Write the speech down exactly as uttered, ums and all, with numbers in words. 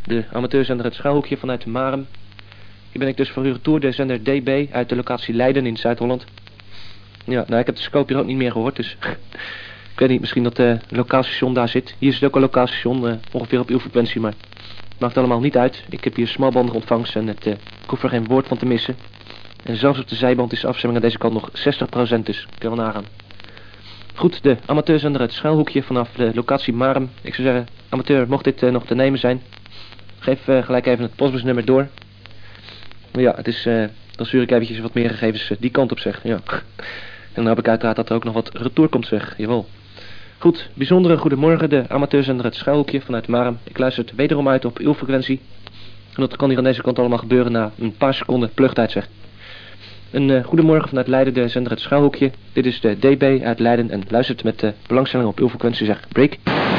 de amateurzender Het Schuilhoekje vanuit Marem. Hier ben ik dus voor uw retour, de zender D B uit de locatie Leiden in Zuid-Holland. Ja, nou ik heb de scope hier ook niet meer gehoord, dus ik weet niet, misschien dat de lokaal station daar zit. Hier is het ook een lokaal station, uh, ongeveer op uw frequentie, maar het maakt allemaal niet uit. Ik heb hier smalbandige ontvangst en het, uh, ik hoef er geen woord van te missen. En zelfs op de zijband is de afstemming aan deze kant nog zestig procent, dus ik kan wel nagaan. Goed, de amateurzender Het Schuilhoekje vanaf de locatie Marem. Ik zou zeggen, amateur, mocht dit uh, nog te nemen zijn, geef uh, gelijk even het postbusnummer door. Maar ja, het is, uh, dan stuur ik eventjes wat meer gegevens uh, die kant op, zeg. Ja. En dan hoop ik uiteraard dat er ook nog wat retour komt, zeg. Jawel. Goed, bijzondere goedemorgen, de amateurzender Het Schuilhoekje vanuit Marem. Ik luister het wederom uit op uw frequentie. En dat kan hier aan deze kant allemaal gebeuren na een paar seconden plugtijd, zeg. Een uh, goedemorgen vanuit Leiden, de zender Het Schuilhoekje. Dit is de D B uit Leiden en luistert met uh, belangstelling op uw frequentie, zeg. Break.